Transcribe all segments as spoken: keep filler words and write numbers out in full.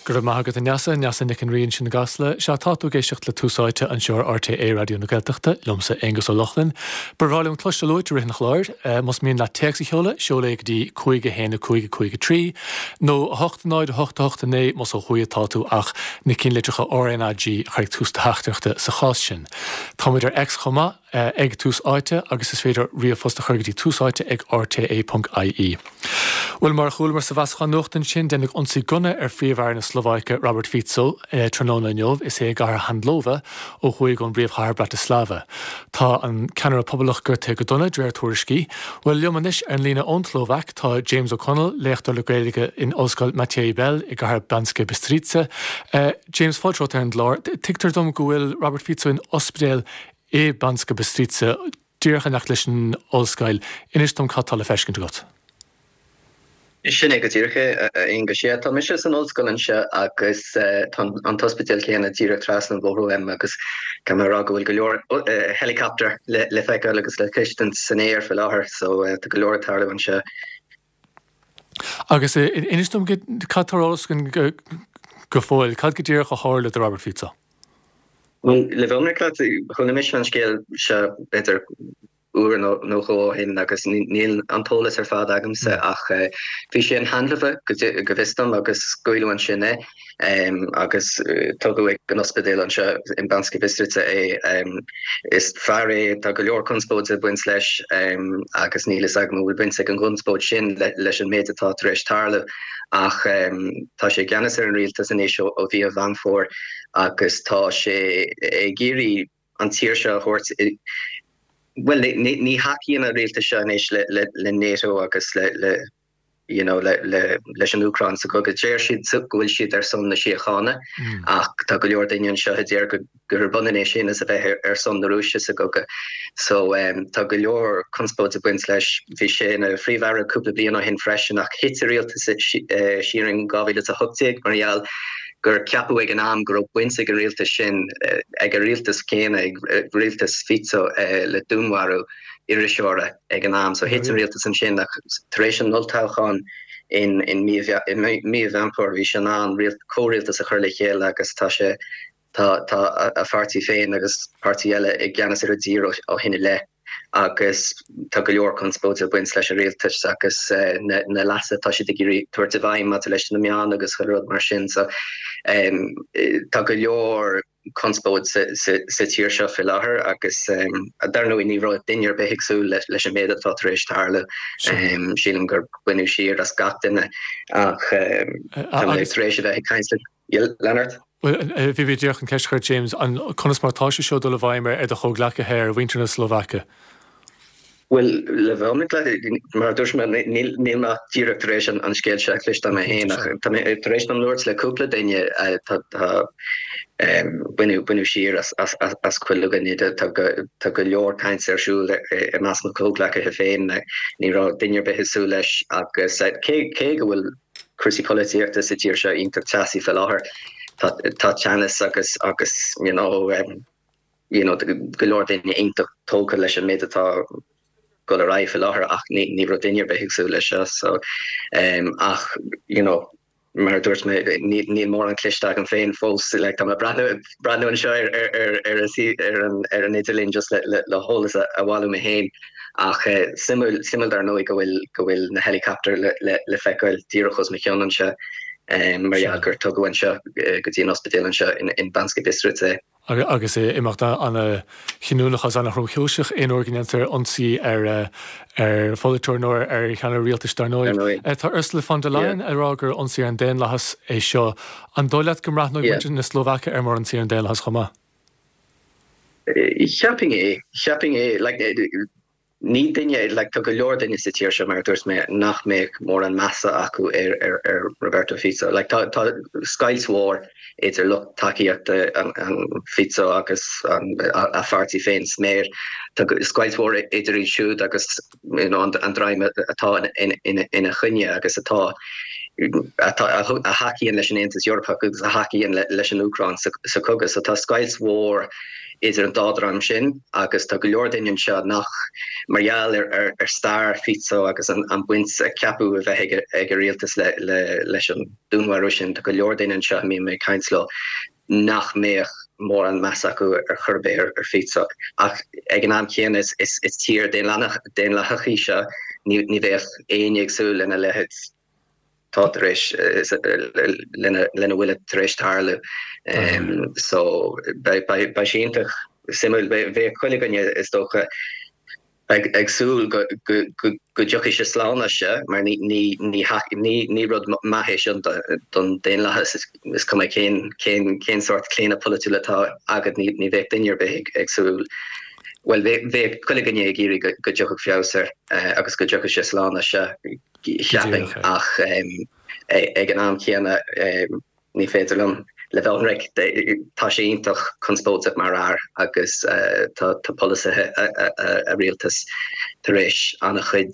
Gur maigad a neasa neasa nic an rion sin na gasla, se táú géisiocht le túsáite an seoir R T é radio na Gaeltachta, lomsa Angus O'Loughlin. Barrálim cloiste lóid rith na chláir, mas míon le teach cheola, seola ag dí chuige héna chuige chuige trí, nó hochtanáid hochtahochtané mas ó chuige táú ach na cin litrecha R N A G chaig tústa heachtarachta sa chás sin. Táid ar ex chuma ag túsáite agus is féidir riamhfosta chuirgadí túsáite ag R T A dot I E. Well mar chúil mar sa bhascha nuachtain sin dennig onsaí gunna ar fríomhhar na Slováice Robert Fico eh, tróna inniuh is é gar handlóva ó chuig an bríomhthar Bratislava. Tá an ceanara poblach gur te go donna dréir tuairiscí, well leomanis an lína ón Slovak tá James O'Connell léachtar le Gaeilge in Oscail Matej Bell i gar Banske Bystrica. Eh, James Fodrot an lár, tictar dom go bhfuil Robert Fico in ospidéal é Banske Bystrica díorcha nach leis an Oscail inis dom catal a fescin got. Sinné go tíirche in go sé tá mis an ollscoilin se agus an hospital chéanana tíre tras an bhóró am agus camera go bhfuil go leor helicopter le feice agus le Christian san éir fel láthair so tá go leor tarla an se. Agus inistom catarolalas go fáil, cad go dtíir go hála a Robert Fico? Well, le bhomna chun mis an scéal se better uair nó go hin agus níl antólas ar fád agamsa ach bhí sé an handlamh go bhistam agus scoilúin sinne agus tugadh ag an ospidéal an se in Banske Bystrica é is fear é tá go leor conspóid a buint leis agus nílas ag nó bhfuil buint ag an gunspóid sin leis an méid atá tar éis tarla ach tá sé ceannas ar an rialtas in éisio ó bhí a bhainfór agus tá sé géirí an tíir se a chóirt. Well, ní haci na réalta se éis le le NATO agus le le you know le le leis an Ucrain so go go déir siad gohfuil siad ar son na siochána ach tá go leor daon se déir go gur bunanéis sin is a bheith ar son na Rúise sa goga so um, tá go leor conspóid a buint leis bhí sé na phríomhhara cúpla bliana hin freisin ach hit a réaltas siaring gábhíle a thugtaigh mariaal gur ceapú ag an am gur buinte ag an rialtas sin ag an rialtas céine ag rialtas Fico le dúnmharú iriseoire ag an am so hit an rialtas an sin nach taréis an nultáchan in in mí bhampór bhí sin an córialtas a chuir le chéile agus tá sé tá tá a fartí féin agus partí eile ag gceannas ar a dír ó hinine le agus tá go leor conspóid a buint leis a rialtas agus na lasa tá si gurí tuairta bhaim mat leis na meán agus chuiread mar sin so tá go leor conspóid sa tíir seo fi láthair agus a darnú ní rá dainnear behiicsú leis a méad atá tar éis tarla sílim gur buinú siar as gatainine ach rééis a bheith caiinsle Leonard. Well, bhí bhí deach an ceisgur James an conas martá se seo do le bhaimar ar a choglacha héir winter na Slovakia. Well, le bhomna mar dúirs níl má tíreachtaréis an scéil se chlis am héanach taréis an Lords le cúpla daine buinú buinú siar as chuilegan tá go leor caint ar siúil i meas na cóglacha a féin ní rá dainnear behisú leis agus cé go bhfuil crusaí políochta sa tíir se intar teasí fel láthair tá teannas agus agus you know um, you know go leor daine intach tóca leis an méid atá go a raibh fel láthair ach ní ní rá dainnear behiicsú leis so um, ach you know mar dúirt me ní mór an clisteach an féin fós le tá brandú brandú an seo ar ar ar an Idirlín just le le hólas a bháú me héin ach simul simul dar nó go bhfuil go bhfuil na helicopter le le feiceil tíochas me cheann se mar gur tugahain se go dtí an ospidéal an se in Banske Bystrica. Agus é imachta an chinúnachas an chróisiúiseach in organéantar ansaí ar ar folatóir nóir ar cheanna rialtas dar nóir. Tá Ursula von der Leyen arrágur ansaí an déan lehas é seo an dóilead go mraith nó na Slovakia ar mar ansaí an déan lehas chuma. Shopping é, shopping é, like ní daine like tá go leor daine sa tíir se mar dúirs me nach méid mór an massa acu ar ar ar Roberto Fico like tá tá Skyilsmór idir lucht takeíochta an an Fico agus an a fartí féin sméir tá Skyilsmór idir í siúd agus you know an an draim atá in in in a chunne agus atá a hockey in leis an Aontas Eorpa agus a hockey in leis an Ucrán sa cogus so tá Scoils Mhór is er an dádra am sin agus tá go leor dainn seo nach marall ar ar ar star fitso agus an an buint a ceapú a bheith ag réaltas le le leis an dúnhhair sin tá go leor dainn seo mí mé caiinsló nach méach mór an meas acu ar churbé ar fitso ach ag an am chéan is is is tír den lenach den lechaí se ní ní bheith éineagsú lena lehead Tátréis lenne bhfuil tréis tarle so bei bei bei séintach simul bheith chuileganne is dócha ag agsúil go go go jochi se slána se mar ní ní ní ní ní rud maithé an don déon lechas is cum cén cén cén sort cléna polúlatá agad ní ní bheith dainnear bheith agsúil well bheith chuileganne géirí go jocha fiáser agus go jocha se slána se Shopping ach ag an am chéanna ní féidirlumm le bhealric tá sé iontach conspóideach mar ár agus tá polithe a rialtas tar éis anna chuid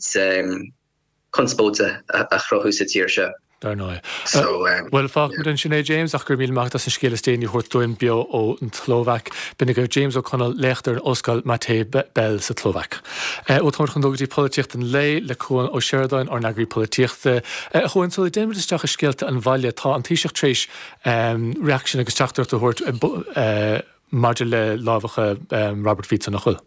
conspóide a chrothúsa tíir se. Dar ná. Well fá den sinné James ach gur míl macht as an scéile stéinní chuirt dúin bio ó an Tlóvaic binnig go James O'Connell leachtar Oscail Maté Bell sa Tlóvaic. Ó thuir chun dógadtí políocht an lei le chuan ó Sheridan ar nagraí políochta. Chuin so déimir isteach a scéalta an bhaile tá an tíiseach tréis reaction agus teachtar a thuirt maidir le lábhacha Robert Fico nach chuil.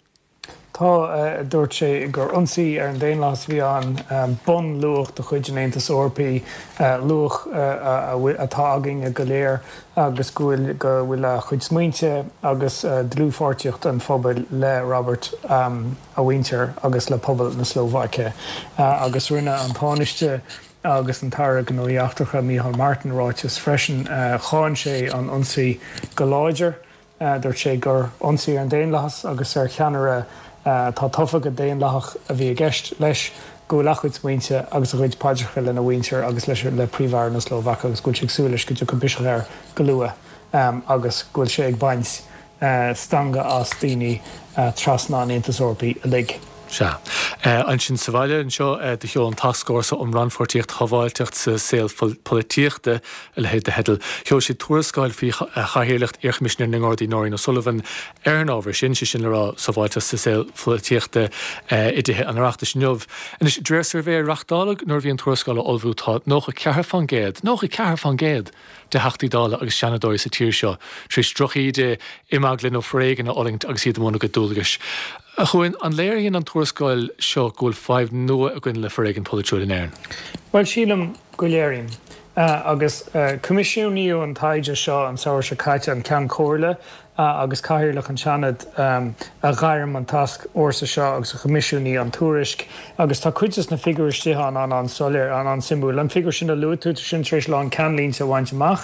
Tá dúirt sé gur ionsaí ar an déon las bhí an bun luach do chuid an Aontas Eorpaí luach atá agin a go léir agus bhfuil go bhfuil a chuid smaointe agus dlúfáirteocht an phobail le Robert a Winter agus le pobal na Slóvaice agus rinne an táiste agus an tara gan óíachtacha Micheál Martin ráitis freisin cháin sé an ionsaí go láidir dúirt sé gur ionsaí ar an déon las agus ar cheanara tá tofa go déon lech a bhí gceist leis go lechuid muinte agus a chuid páidircha le na Winter agus leis le príomhhar na Slóvaic agus gúil sé súlais go dtí go bisise ar go lua agus gúil sé ag baint stanga as daoine trasná an Aontas Eorpaí a lig. Se. An sin sa bhaile an seo de cheol an taskforce om ranfortíocht chaváilteocht sa saoil políochta le héad de hedal. Cheol sé tuairascáil fí chahéirlecht iarchmisisiir na Ngordaí Nóirín O'Sullivan ar an ábhar sin sin le sa bhailteach sa saoil políochta idithe an reachtas neamh. And is dréir survé reachtálaigh nuair bhí an tuairascáil olbhútá nócha ceathair fan géad, nócha ceathair fan géad de heachtaí dála agus seanadóir sa tíir seo, trí struchaíide imaglinn ó fréigen a olingt agus iad móna go dúlagas. A chuin an léiríonn an tuairascáil seo gúil fáibh nua a gcuin le freigen polúil in éireann. Well sílam go léiríonn agus comisiúníú an taide seo an saoir se caiite an cean cóirle agus caiirlach an seanad a gaiirm an task orsa seo agus a comisiúní an túrisc agus tá cuitas na figuristíthe an an an solir an an simbúil an figur sin a luúú sin trééis le an canlín sa bhaint amach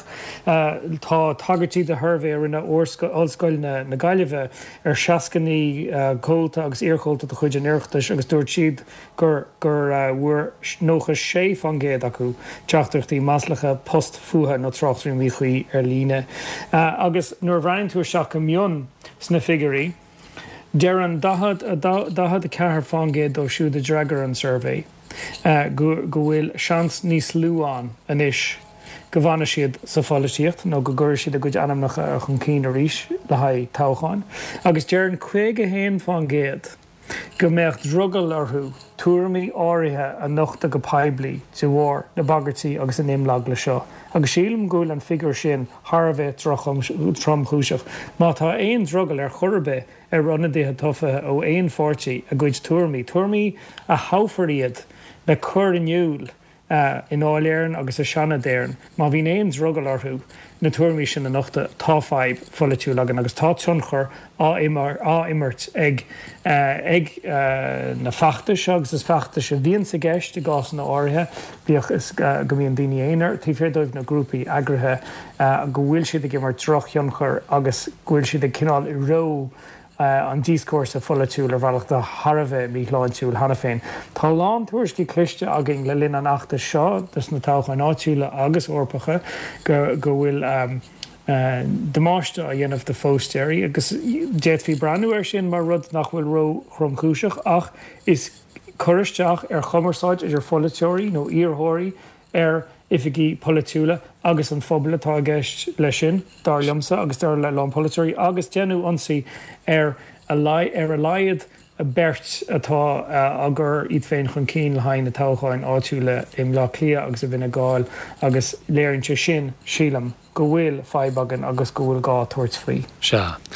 tá tagartí de thurbhé rinne óscoil na na gaiileheh ar seacaní cóilta agus íorchóilta a chuid an iirechtas agus dúirt siad gur gur bhuair nócha sé fan géad acu teachtarchtaí maslacha post fuathe nó trochtú mí chuí ar líne agus nuair bhrainn tú seach go mion sna figurí dearan dahad a dahad a ceathair fangéad ó siúd a Dragar an survey go bhfuil seans níos luúán inis go bhana siad sa folaíocht nó go gur siad a gcuid anamnach a chun cín a ríis le haid táchaáin agus dearan chuig a héon fangéad go méocht drugal orthú túirmí áirithe a nochta go peblií sa bhór na bagartí agus an imlag le seo. Agus sílam gúil an figur sin Harbheith tromchúiseach. Má tá éon drugal ar chorbe ar runnadíthe tufa ó éon fórtí a gcuid túirmí. Túirmí a háfaríad le chur iniúil in áiléireann agus a seanadéireann. Má bhín éon drugal orthú na túirmí sin na nochta táfáib folitiú legan agus tá tionchar á imar á immert ag ag na fachtas agus is fachtas a bhíonn sa gceist i gás na áirithe bíoch is go bhíon daoine éonar tí fédóibh na grúpaí agrathe go bhfuil siad ag mar troch tionchar agus bhfuil siad ag cinál i ró an díoscóir a folitiúil ar bhealach de Harbheith míláintúil hana féin. Tá lán tuairiscí cliste agin le linn an achta seo dus na tácha náitiúile agus orpacha go go bhfuil demáiste a dhéanamh de fóstéirí agus déad hí breanúir sin mar rud nach bhfuil ro chromcúiseach ach is choristeach ar chomaráid is ar folitiúirí nó íorthirí ar ifigí polúla agus an fphobal atá gist lei sin darlamsa agus dar le lá polúirí agus déanú ansaí ar a ar a laiad a bert atá uh, agur iad féin chun cín le hain na táchain áitiúla im lá clia agus a bhína gáil agus léirinte sin sílam go bhfuil feidbagan agus go bhfuil gá tuairt faoi. Se.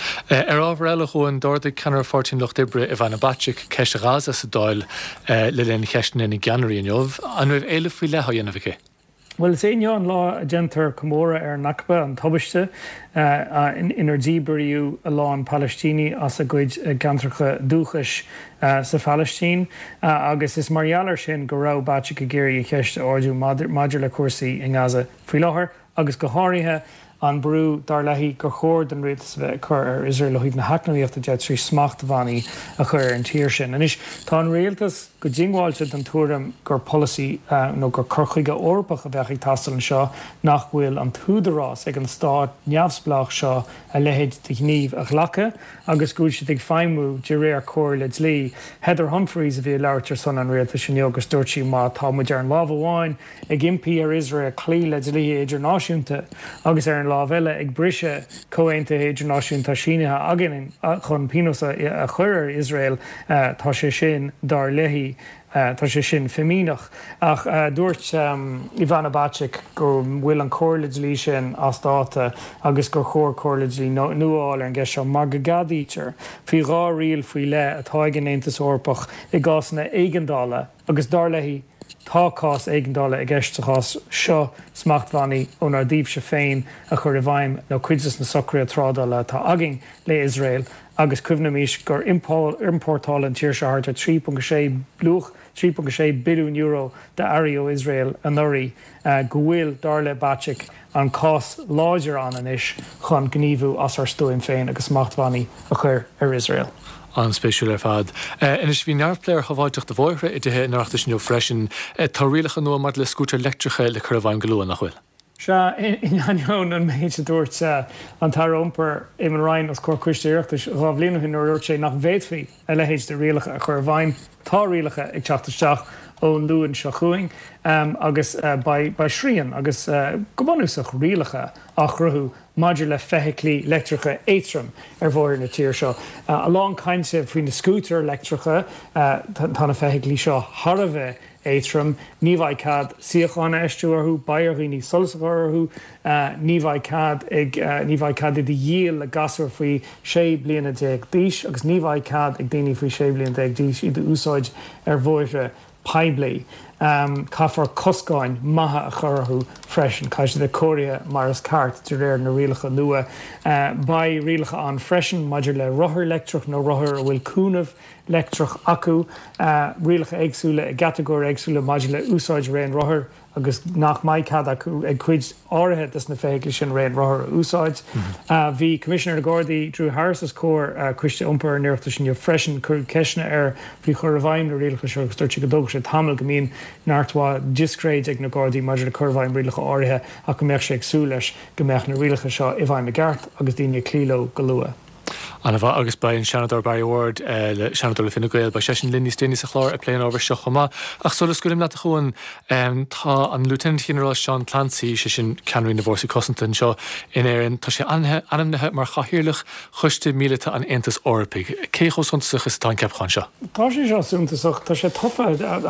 Ar ábhar eile chuin dúirda ceanar fortin lucht ibre i bhaina batic ceiste gása sa dáil le lena cheistin in January inniuh, an bhfuil éile faoi letha dhéanamh. Well, is éon an lá a gentar Comóra ar Nakba an tobaiste uh, in inar díberiú a lá an Palestíní as a gcuid uh, gantracha dúchas uh, sa Palestín uh, agus is marialar sin go rá báte go géirí cheiste orú maidir le cuasaí in Gaza faoi láthair agus go háirithe an brú dar lehí gur chóir den rétas bheith chur ar Israel chuid na hacnaíochta de trí smacht bhaí a chur an tíir sin. An is tá an réaltas go dingháilte an túram gur policy uh, nó gur churchuige orpach a bheith ag tastal an seo nach bhfuil an túdarrás ag an stáit neamhsplach seo a lehéid de gníomh a ghlacha agus gúil si ag feimú de réir cóir le lí. Heather Humphreys a bhí leirtar san an réaltas sin agus dúirtí má tá muidir an lámh amháin ag impí ar Israel clí le lí idirnáisiúnta agus ar lá bheile ag brise comhaonnta idirnáisiúnta sínithe agin chun pínosa a chuir Israel uh, tá sé sin dar lehí uh, tá sé sin femínach ach uh, dúirt um, Ivana Bacik go bhfuil an cóirlaid lí sin as dáta agus gur chóir cóirlaid lí nuáil ar an gceis seo mar go gadítear faoi rá rial faoi le atá ag an Aontas Eorpach i gcásanna éigeandála agus dar lehí tá cás éigeandála i gceist chás seo smachtbhaí ón ar díobh se féin a chur a bhaim nó cuidas na socraí trádála tá agin le Israel agus cuimhnamís gur importáil an tíir se hart a trí pont sé blúch trí pont sé bilún euro de airí ó Israel an nuirí uh, go bhfuil darla Bacik an cás láidir an anis chun gníomhú as ar stúin féin agus smachtbhaí a chur ar Israel. An spéisiúil ar fad. Uh, Inis bhí neartléir choháideach de bhóithre i dtithe nachta sin freisin uh, tá rialacha nua mar le scútar leictreacha le chur a bhain go nach bhfuil. Se in anón an méid dúirt an tarrómper im an Rhein as cór cuisteíochttas rá bbliana hin úir sé nach bhéadfaí a lehéid de rialacha a chur bhain tá rialacha ag teachtasteach ón luúin seo chuing um, agus uh, ba srían agus uh, gobanúsach rialacha ach ruthú maidir le feithiclí leictreacha éitrim ar bhór na tíir seo. Uh, a lán cainte faoin na scútar leictreacha uh, tána feithiclí seo Harbheith éitrim, níomhaid cad siochána eistúarthú, bairghíní solsagharthú, uh, níomhaid cad ag uh, níomhaid cad ag díal le gasar faoi sé bliana déag díis, agus níomhaid cad ag daoine faoi sé bliana déag díis iad úsáid ar bhóire peibli. Um, Caafar coscáin maithe a chorthú freisin, caiise de cória mar as cart de réir na rialacha nua. Uh, ba rialacha an freisin, maidir le rothair leictreach nó rothair a bhfuil cúnamh leictreach acu, uh, rialacha éagsúla, gatagóir éagsúla maidir le úsáid réon rothair agus nach mai cad acu ag cuid áirithe is na féigli sin réon rothair úsáid. Bhí Commissioner Gardaí Drew Harris's cór uh, cuiste iompar nuirta sin freisin chu ceisna ar bhí chur a bhaim na rialacha seo agus dúirt go dóg sé tamil go mín náirtá discréid ag na Gardaí maidir le curmhaim rialacha áirithe a go mbeadh sé agsú leis go mbeadh na rialacha seo i bhaim na gceart agus daoine clíló go luath. Anna bh agus bain Seanador Barry Ward uh, le Seanador le finna gael ba sesin linní stéine sa chlár a pléin ábhar seo chomá ach solas golim le a chuin um, tá an Lieutenant General Sean Clancy sé sin ceanraí na bhórsaí Cosanton seo in éireann tá sé anamnethe mar chathíirlach chuiste míleta an Aontas Eorpaigh. Cé chósúntasach is tá an ceapcháin seo? Tá sé seo súntasach, tá sé tofa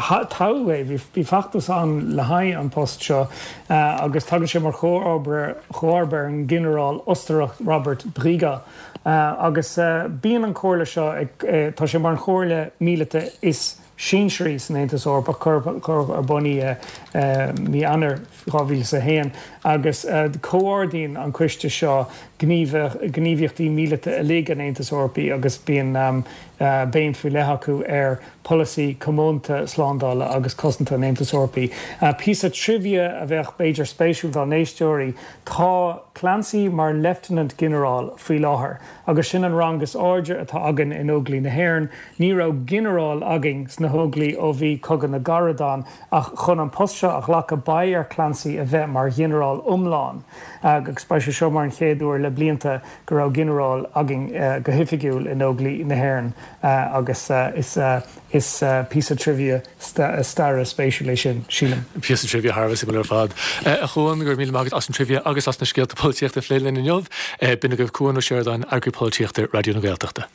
táhé bhí fachtas an le haid an post seo uh, agus tugann sé mar chóarbar an General Osterach Robert Briga. Uh, agus uh, bíon an cóirla seo ag, uh, tá sé mar an chóirla míleta is sínseirí san Aontas Eorpach chur ar bunaí uh, uh, mí anar rábhíle sa héan agus uh, cóirdaíonn an cuiste seo gníomhíochtaí míleta a lé an Aontas Eorpaí agus bíon um, uh, béim faoi lethacu ar policy commónta sláándála agus cosanta an Aontas Eorpaí. Uh, Píosa trivia a bheith beidir spéisiúil dá néistóirí tá Clancy mar Lieutenant General faoi láthair agus sin an rangus áide atá agan in óglaí na hÉireann, ní rá General agin sna hóglaí ó bhí cogan na Garadán ach chun an post seo ach lecha bair Clancy a bheith mar General umláin agus spéisiú seo mar an chéadúir le blianta go rá General agin uh, go hifigiúil in óglaí na hÉireann. uh, agus uh, is uh, is uh, piece of trivia sta, star spatial sin sílam. Piece of trivia Harvey go fad. A chuin gur mí agus as an trivia agus as na scéalta políochta fléilin in jobh, bina goh cuain ó séirdáin agri políochta Radio na Gaeltachta.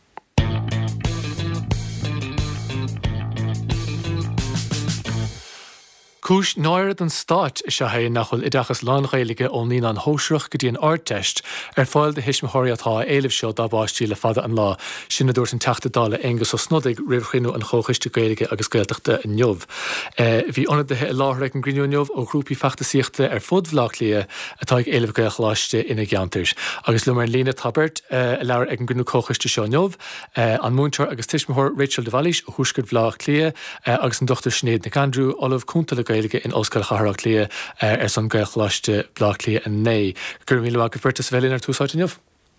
Cúis náirad an stáit se ha nachhfuil idachas lánghailige ó ní an hóisreach go dtí an áirteist ar fáil de hisismithirí atá éileh seo dábáistí le fada an lá sinna dúirt an teachtadála agus ó snodig rihchinú an chóchaiste gailige agus Gaeltachta in jobh. Bhí anad de láthraigh an grinúneomh ó grúpi feachtasíochta ar fudbhlach lia atá ag éileh gaelchláiste ina geantirs. Agus le mar lína tabert a leabhar ag an grinú chóchaiste seo neomh an múntear agus tuismithir Rachel de Vallis ó thuiscid bhlach lia agus an dochtar Sinéad Nic Andrew Olav Cúnta in Oscar Charach lia ar san gaelchláiste blach lia an né. Gur míle go bhirtas bhelín ar túsáitineh?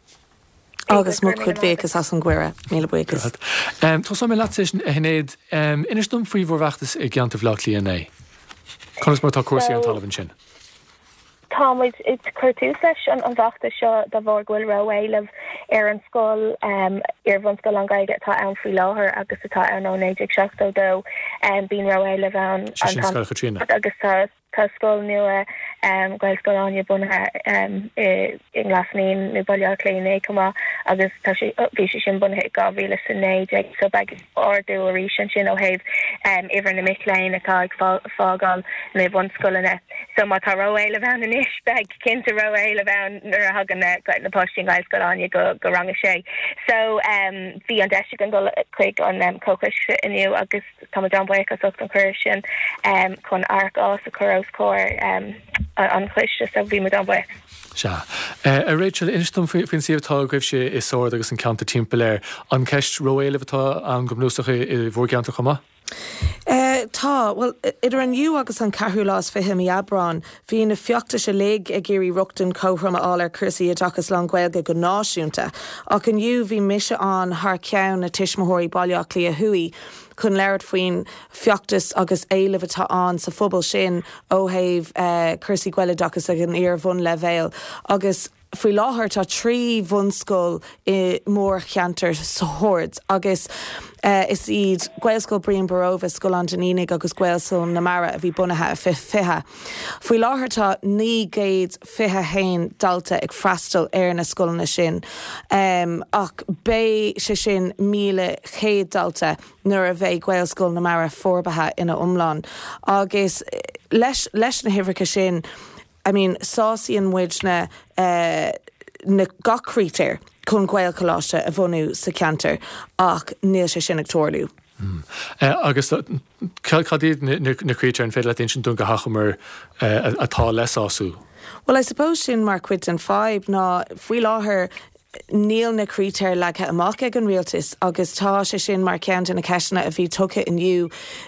Agus mu chud bhéchas as an gcuire míle buchas. Tá sam mé leis hinnéad inas dom faoi bhórhachtas i gceanta bhlach lia né. Conas mar tá cuasaí an talamh sin. Tom, it's it's curtú leis an an bhachta seo de bhór ghfuil roiileh ar an scoil um ar bhain scoil an gaige tá an faoi láthair agus atá an ó néidir seachtó dó um bín roiileh an an agus tá tá scoil nua um gail scoil ania bunathe um in glasnín nó bailíoch léoné cumá agus tá sé bhí sé sin bunathe gá bhíle san néide so beag ordú a rí sin sin ó héh um iver na miléin atá ag fágáil na bhain scoilna so má tá roiileh an in isis beag cinnta roiileh an nuair a hagan na na posting gail scoil ania go go ranga sé so um bhí an deiste an dul chuig an um cóchas inniu agus tá John Buchas an chuir sin um chun arc ás a chur cóir um, an chluiste sa bhí John Buchas. Se. A Rachel, instom fin siomhtá goibh sé is sóir agus an ceanta timpplair an ceist roiileh atá an gomnúsacha i bhórgeanta chuma? Uh, tá, well, idir an nniu agus an ceithú lás fithe í Abrán, hí na fiochta se lé a géirí ruchtan cóhrama áil ar cursaí a dachas lá Gaeilge go náisiúnta, ach an nniu bhí mise an th ceann na tuismitheoirí bailíoch lí a thuí chun leir faoin fiochtas agus éileh atá an sa phobal sin ó thaobh uh, cursaí Gaeile dachas ag an ar bhun le bhéal agus faoi láthair tá trí bhunscoil i mór cheantar sa hórd agus uh, is iad Gaelscoil Brian Barova scoil an Danínig agus Gaelscoil na Mara a bhí bunathe a fi fithe. Faoi láthair tá ní géad fithe hain dalta ag freastal ar na scoilna sin um, ach bé sé sin míle chéad dalta nuair a bheith Gaelscoil na Mara forbathe ina umlán agus leis, leis na hifricha sin I mean, sásaí an muid na, uh, na gachrítear chun Gael choláiste a bhunú sa ceantar ach níl sé sin ag tuairliú. Mm. Uh, agus cadíad na crítear an féile sin dún go hachamar uh, atá lesású? Well, I suppose sin mar cuid an fáib ná faoi láthair níl na crítear lethe amach ag an rialtas agus tá sé sin mar ceant in na ceisna a bhí tucha inniu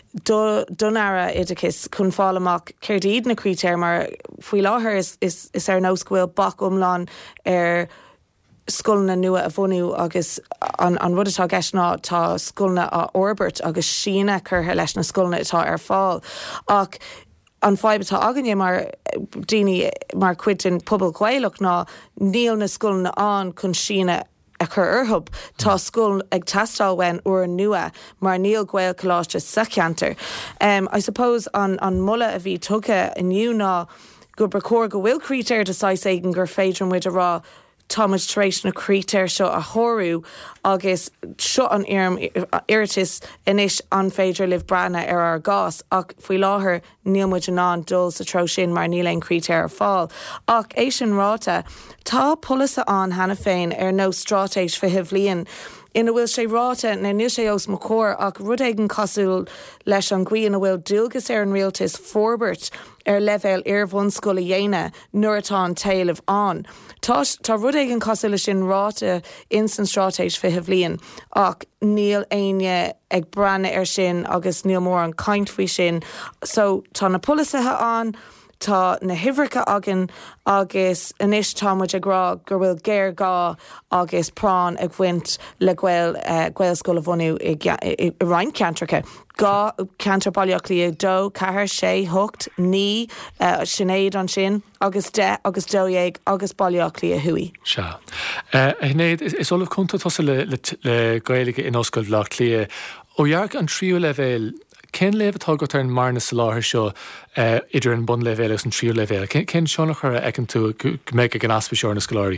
donara idicus chun fáil amach céir iad na crítear mar faoi láthair is, is, is ar nóscoil bach umlán ar scoilna nua a bhunú agus an, an rud atá gceisná tá scoilna a orbert agus sína chutha leis na scoilna atá ar fáil ach an fáibetá aganne mar daoine mar cuid in pobal Gaelach ná níl na scoilna an chun sína a chur orthb tá scoil ag teastáil wen uair nua mar níl Gael choláiste sa ceantar. Um, I suppose an, an mulla a bhí tucha inniu ná go bracóir go bhfuil crítear de sais éigen gur féidir muid a rá Thomas Trace na crítear seo a chorú agus seo an irm iritis inis an féidir liv brana ar ar gás ach faoi láthair níl muid an an dul sa tro sin mar níl ein crítear ar fáil ach é sin ráta tá polasa an hena féin ar nó strátéis fi himhlíon ina bhfuil sé ráta na níl sé os mo cór ach rud éigen cosúil leis an gcuí ina bhfuil dúlgus ar an rialtas forbert ar levéil ar bhun scoil a dhéine nuair atá an taobh an. Tá, tá rud éigen cosúil sin ráta instant strátéis fi himhlíon ach níl aine ag brana ar sin agus níl mór an caint faoi sin so tá na polisathe an tá na hihreacha agan agus inis támuid ará gur bhfuil géir gá agus prán ag bhaint le ghfuil ghfuil scoil a bhhanú i Ryan Cantracha. Gá cantar bailach lí dó cethir sé thucht ní sinnéad an sin agus de agus dóéag agus bailach lí a thuí. Se. Hnéad is olah chunta tosa le Gaeilge in oscail bhlach lia ó dhearg an tríú levéil cén lehetá go ar an marna sa láthir seo idir an bun levéil agus an tríú levéil. Cén seánach chu ag an tú méid ag an aspa seoir na scoláirí?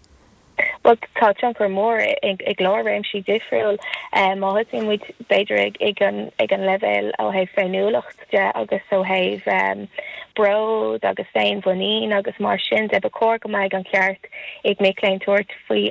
Well, tá chunker mór ag glóréim si difriúil má hutí muid beidir ag an levéil ó héh féinúlacht de agus ó héh brod agus féin bhanín agus mar sin de be cór go mbeidh an ceart ag méléin tuairt faoi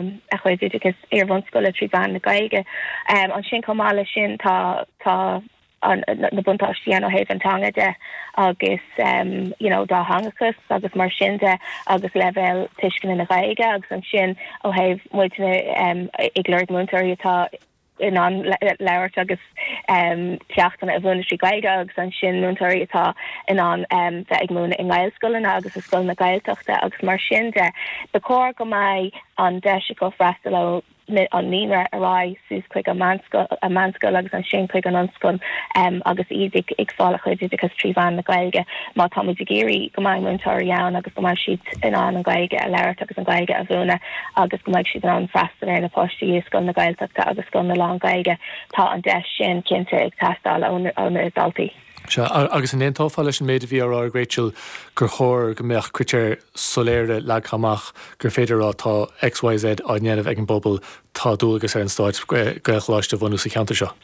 a chuid agus ar bhanscoile trí bhean na Gaeilge. An sin comála sin tá tá an na buntáistí an ó héh antanga de agus um, you know, dá hangachas agus mar sin de agus level tuiscin na Gaeilge agus an sin ó héh muidna um, ag leir múntarí atá in an leirt agus um, teachtan a bhúna trí Gaeilge agus an sin múntarí atá in an um, bheith ag múna in Gaelscoilena agus a scoil na Gaeltachta agus mar sin de be cór go mbeidh an deise go freistal an níra ará sús chuig a manscoil agus an sin chuig an anscoil um, agus iad ag fála chuid agus trí bhean na Gaeilge má tá muid géirí go mbeidh múntarí ann agus go mbeidh siad in an an Gaeilge a leirt agus an Gaeilge a bhúna agus go mbeidh siad an freistal ar na postí scoil na Gaeltachta agus scoil na lá Gaeilge tá an deis sin cinnte ag teastáil ón ar daltaí. Se agus an éontáfá leis an méid a bhí ará Rachel gur chóir go mbeadh cuitear soléire le chamach gur féidirrá tá X Y Z á nnéanamh ag an bobbal tá dúlagus ar an stáid gaachláiste bhhanú sa cheanta seo.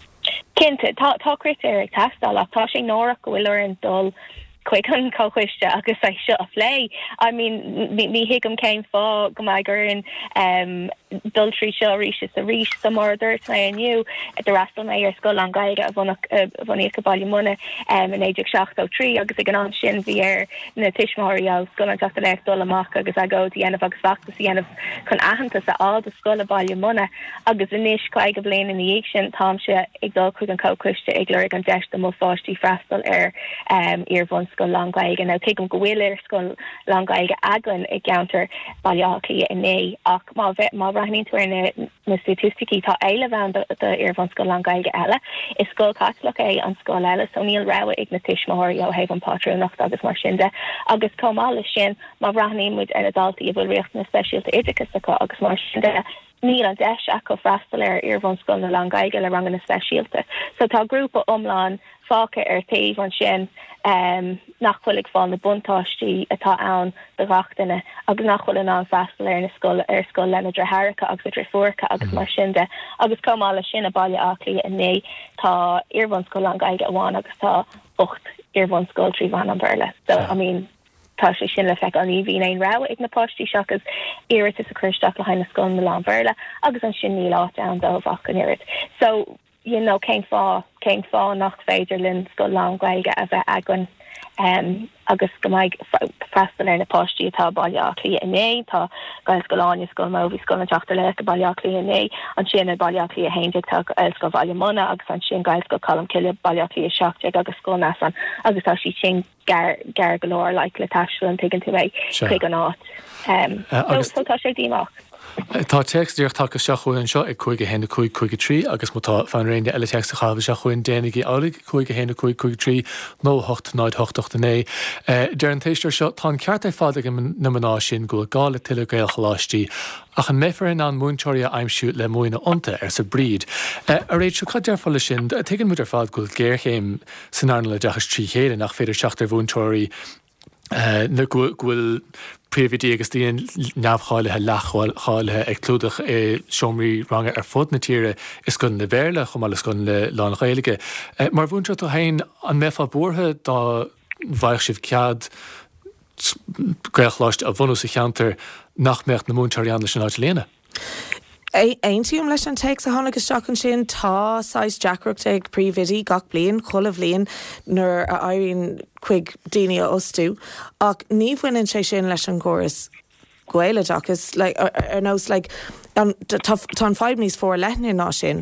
Cinnte tá cuitear ag teastáil ach tá sé nóraach go bhfuil ar an dul chuig an cóchuiste agus é seo a phlé. I mean, ní hiigem céim fá go mbeidh gur in um, dultrí seo ríis a ríis sa mór dúirt na aniu de rastal mé ar scoil an Gaeilge a bhhaní go bailí muna um, in éidir seach ó trí agus ag an an sin bhí ar na tuismóirí á scoil an teachta leis dul amach agus a go dhéanamh agus bachtas dhéanamh chun aitheanta sa ád a scoil a bailí muna agus inis chuig go bliana in dhéag sin tám se ag dul chuig an cóchuiste ag leir an deis do mó fáistí freistal ar um, ar bhain scoil lá Gaeilge. Now take go bhfuil ar scoil lá Gaeilge agan ag geantar bailíochtaí inné ach má bheith má rahnín tú ar na na statisticí tá eile bhean do ar bhain scoil lá Gaeilge eile is scoil catlach é an scoil eile so níl rah ag na tuismóirí ó héh an patrúnacht agus mar sin de agus comála sin má rahnín muid ar adaltaí a bhfuil riocht na speisialta éidicas acu agus mar sin de níl an deis acu freistal ar ar bhain scoil na lá Gaeilge le rangan na speisialta. So tá grúpa omláin fáca ar taobh an sin um, nachhfuil ag fáil na buntáistí atá ann do gachtainna agus nachhfuil an an freistal ar na scoil ar scoil lena dretharacha agus a drethúracha agus mar sin de agus comála sin a bailíochtaí inné tá ar bhain scoil lá Gaeilge amháin agus tá ocht ar bhain scoil trí bhean an bhéarla. So I mean tá sé sin le feic an bhí é rá ag na postí seachas iiritas a chuisteach le hain na scoil na lá bhéarla agus an sin ní lá an dómhach an irid. So you know, céim fá céim fá nach féidir linn scoil lá Gaeilge a bheith agan um, agus go mbeidh freistal ar na postí atá bailíochtaí inné tá gail scoiláine scoil móbhí scoil an teachta le go bailíochtaí inné an sin a bailíochtaí a héinteach tá scoil bhaile muna agus an sin gail scoil colm ciile bailíochtaí a seachtaigh agus scoil nasan agus tá sí sin gar gar golóir le le taiisiúil an tuigeann tú é chuig an áit. Um, so tá sé díach. Tá textdíocht take seachuin seo ag chuig héna chuig chuig trí agus má tá fan réine eile text chafa seachuin déananig álaigh chuig héna chuig chuig trí nó hocht náid hochtachta né. Dear an téisteir seo tá ceart é fád na maná sin go gála tuile gail chaláistí ach an méfarin an múnseoirí aimimsú le muoine onta ar sa bríd. A réid seo chu dearfála sin tuigeann muidir fád go géirchéim san airna le deachas trí chéile nach féidir seachtar bhúnseoirí na ghfuil príomhdí agus tíon neamhcháilethe lechháilethe ag clúdach é seomraí ranga ar fud na tíre is gon na bhéirle chumá is gon le lá Gaeilge. Mar bhúnseir tú hain an méfá búthe dá bhaich sibh cead gaachláist a bhunú sa cheantar nach mécht na múnseoirí sin áit léana. Aontíúm leis an teach a tháinig isteach an sin tá sais Jackrocht ag príomhidí gach blion cholah blion nuair a éiríonn chuig daoine osú ach ní bhaineann sé sin leis an chóras Gaeile agus like ar nós like tá fáib níos fór lethna ná sin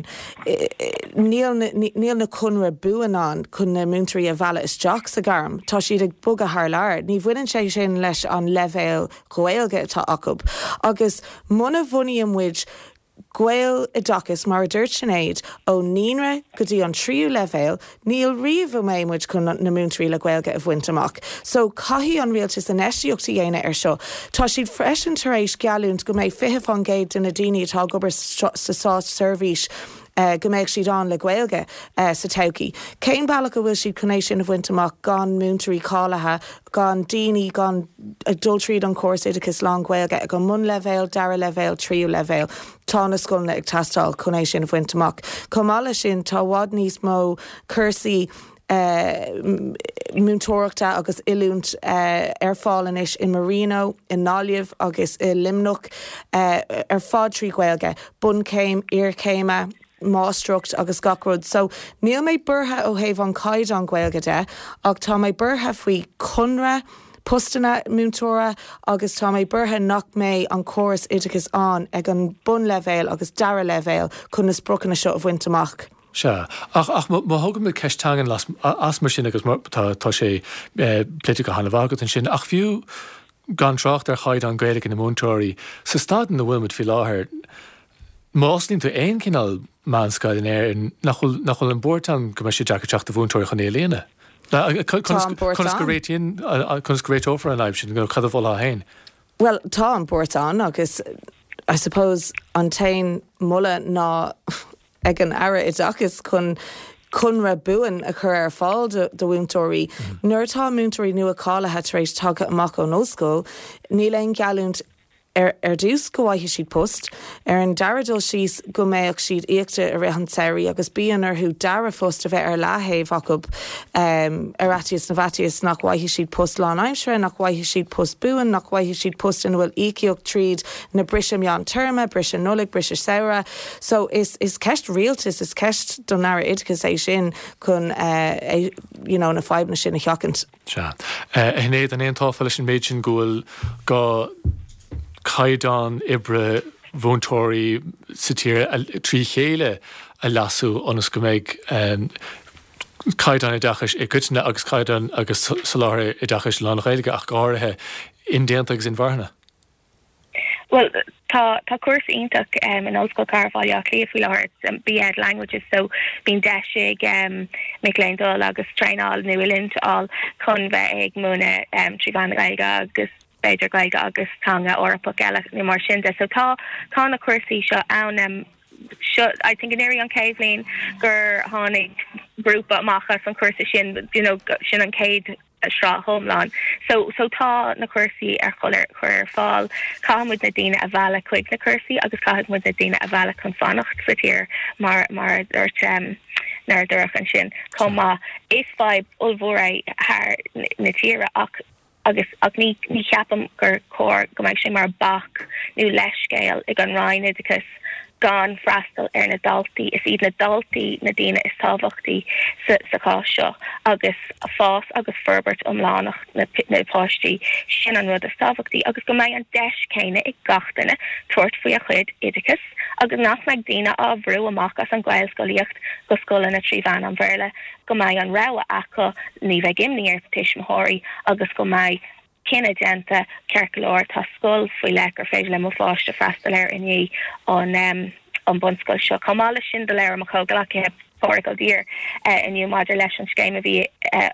níl na chunra buanán chun na múntarí a bhela isteach sa garm, tá siad ag bug a th leir, ní bhfuineann sé sin leis an leibhéal Ghaeilge atá acu. Agus muna bhunaíonn muid Ghail i dachas mar a dúirt sinnéad ó níonra go dtí an tríú leibhéal, níl riomh mé muid chun na múntarí le Ghaeilge a bhaint amach. So caithí an rialtas an eistíochtaí dhéine ar seo. Tá siad freisin tar éis gealúnt go méid fiche fan géad duna daoine atá gobar sa sás service Uh, go méid siad an le Ghaeilge uh, sa tauci. Céin bailach go bhfuil siad chunéis sin a bhaint amach gan múntarí cálathe, gan daoine, gan adultríd an córas Oidicus Lán Ghaeilge, gan mun leibhéal, dara leibhéal, tríú leibhéal. Tá na scoilna ag tastáil chunéis sin a bhaint amach. Comála sin tá bhád níos mó cursaí Uh, múntóireachta agus ilúnt uh, ar fálanis in Marino, in Náliamh agus i Limnoch uh, ar fád trí Ghaeilge, bun céim, ir céime, mástrucht agus gacrúd. So níl méid burtha ó héh an caid an Ghaeilge de, ag tá méid burtha faoi chunra, postana múntóra agus tá méid burtha nach mé an córas Oidicus an ag an bun leibhéal agus dara leibhéal chun na sprochanna seo a bhaint amach. Se ach ach má thugam me ceistteangan las as mar sin agus tá sé pléite hanna bhagad an sin ach fiú gan tracht ar chaid an Ghaeilge in na múntóirí sa stadan na bhfuilmid fi láthair máslín tú aon cinál meánscaid in air nach chfuil an bórtan go sé deach teach a bhúntóir chun é léana. Chun go réitíon chun go réit ófar an aimim sin go cad a bhá hain. Well, tá an bórtán agus I suppose an tain mulla ná ag an ara i dachas chun chunra buan a chur ar fáil do bhúntóirí. Nuair tá múntóirí nua cálathe tar éis tagtha amach ó nóscoil, ní leon gealúnt ar ar dús go bhaithí siad post, ar an daradul síos go méach siad íochta a réhan teirí agus bíon arthú dara fust a bheith ar láthaimh acu um, ar atias na bhatias nach bhaithí siad post lán aimsre, nach bhaithí siad post buan, nach bhaithí siad post in bhfuil íciocht tríd na brise meán terma, brise nulig, brise saora. So is is ceist rialtas, is ceist don nara Oidicus é sin chun uh, é, you know, na fáib na sin na cheachant. Se. Hnéad an éon táfáil sin méid sin gúil go caidan ibre bhúntóirí sa tír trí chéile a lasú onas go méid caidan i dachas i gcuitne agus caidan agus soláir i dachas lán Ghaeilge ach gáirithe in déanta agus in bharna. Well, tá tá cuasa ionach um, in Ollscoil Carvalho clíomh faoi láthir um, B Ed languages, so bín deisig um, Micléindul agus Trainál Nua all chun bheith ag múna um, Tríbhán Ghaeilge agus Beidir Ghaeilge agus tanga orpa geala ní mar sinnde. So tá tá na cuasaí seo ann um, seo, I think in area an Cavelín gur tháinig grúpa amachchas an cuasa sin, you know, sin an céad srá homeland. So so tá na cuasaí ar chuir chuir fáil cámuid na daine a bhela chuig na cuasaí agus cámuid na daine a bhela chun fannacht sa tír mar mar dúirt um, nar dúireach an sin. Comma is fáib ulmhóra haar na tíre ach agus ag ní ní cheapam gur cór go mbeidh sé mar bach nó leiscéal ag an Rhine Oidicus gan freastal ar na daltaí is iad na daltaí na daine is tábhachtaí sa sa cá seo agus a fás agus ferbert umlánach na na páistí sin an rud a tábhachtaí agus go mbeidh an deis céine ag gachtainna tuairt faoi a chuid Oidicus agus nach meid daine á bhrú amach as an Gaelscoíocht go scola na Tríbhán an Bhéarla go mbeidh an rogha acu ní bheith imní ar Tismtháirí agus go mbeidh cinna déanta ceirceáir tá scoil faoi le ar féidir le mo fáiste freastal ar inní an um, an bunscoil seo. Comála sin de leir amach chogalacha Portugal dír uh, in new Maidir leis an scéim a bhí uh,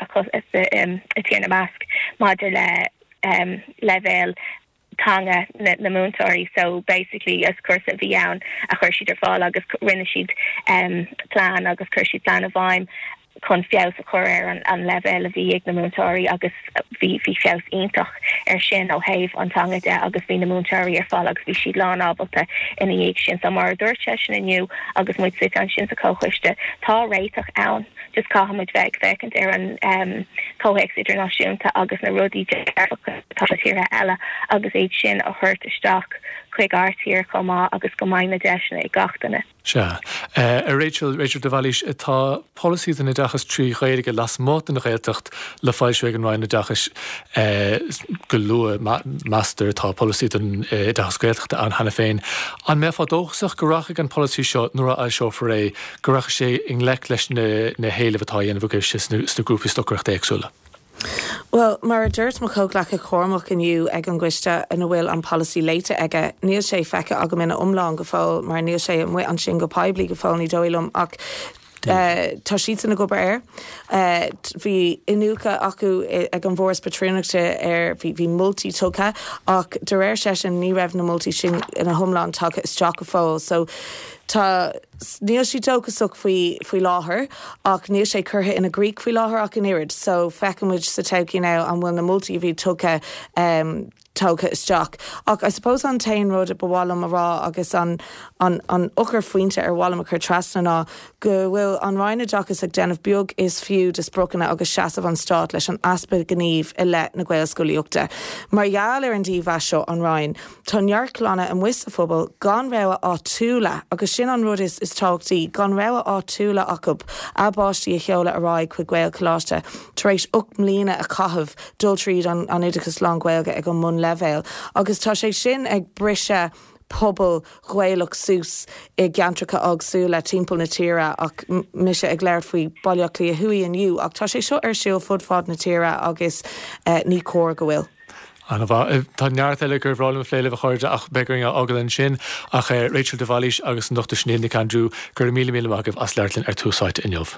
a tíarna measc Maidir le um, levéil tanga na, na múntóirí, so basically as cursa bhí ann a chuir siad ar fáil agus rinne siad um, plán agus chuir siad plán a bhaim chun fios a chur ar an, an levéil a bhí ag na múntóirí agus bhí bhí fios iontach ar sin ó haimh an tanga de agus bhí na múntóirí ar fáil agus bhí siad lán ábalta ina dhéag sin sa mar dúirte sin inniu agus muid sit an sin sa cóchuiste tá réiteach ann just cáhamid bheith fecint ar an um, cóhéics idirnáisiúnta agus na rudí de tá tíre eile agus éiad sin a thuirt isteach chuig airtír comá agus go maiid na deisna i gachtainna. Se. Uh, Rachel Rachel de Vallis tá policy in na dachas trí réige las mát in réiltecht le fáilsveig an ráin na dachas uh, go lua ma master tá policy in uh, dachas gréilteachta an hanna féin. An mé fá dóchsach goracha an policy seo nuair a seo for é goracha sé in lech leis na, na héile bhtá dhéanamh go sta grúpi stochreacht éagsúla. Well, mar dúirt mo cóglach a chormach inniu ag an gcuiste ina bhfuil an policy léite aige, níl sé feice aga mina umlán go fáil mar níl sé an mu an sin go paibli go fáil ní dóilm ach Uh, tá siad in na gobar air. Uh, bhí inúcha acu ag an bhórs patrúnachta ar bhí multi tucha ach de réir sé sin ní raibh na multi sin ina thomláin tucha isteach go fáil. So tá níl si tócasach faoi faoi láthair ach níl sé curtha ina Greek faoi láthair ach in irid. So feicimid sa tauci now an bhfuil na multi bhí tucha um, tócha isteach. Ach I suppose an tain rud a bhhalam a rá agus an an an uchar faointe ar bhhalam a chur trasna ná go bhfuil an ráine dachas ag denmh beag is fiú de sprochanna agus seasamh an stát leis an aspa gníomh i le na Gael scoilíochta. Mar gheall ar an díomh seo an ráin, tá nearclanna an muis a phobal gan raibh á túla agus sin an rud is is táchtaí gan raibh á túla acub a báistí a cheola a ráid chuig Gael choláiste tar éis ucht mlína a cathamh dul tríd an an Oideachas Lán Gaeilge ag an mun levéil. Agus tá sé sin ag brise pobl ghaelach sús i gceantracha agsúla timpeall na tíre ach mise ag léir faoi bailach lí a thuí aniu ach tá sé seo ar siúil fud fád na tíre agus uh, ní cór go bhfuil. Anna bha, tá neart eile gur bhráil fléile a chuirde ach begaring a agalann sin ach uh, Rachel de Vallis agus an Doctor Snéad Nic Andrew gur míle míle agah as leirlinn ar túsáid inniuh.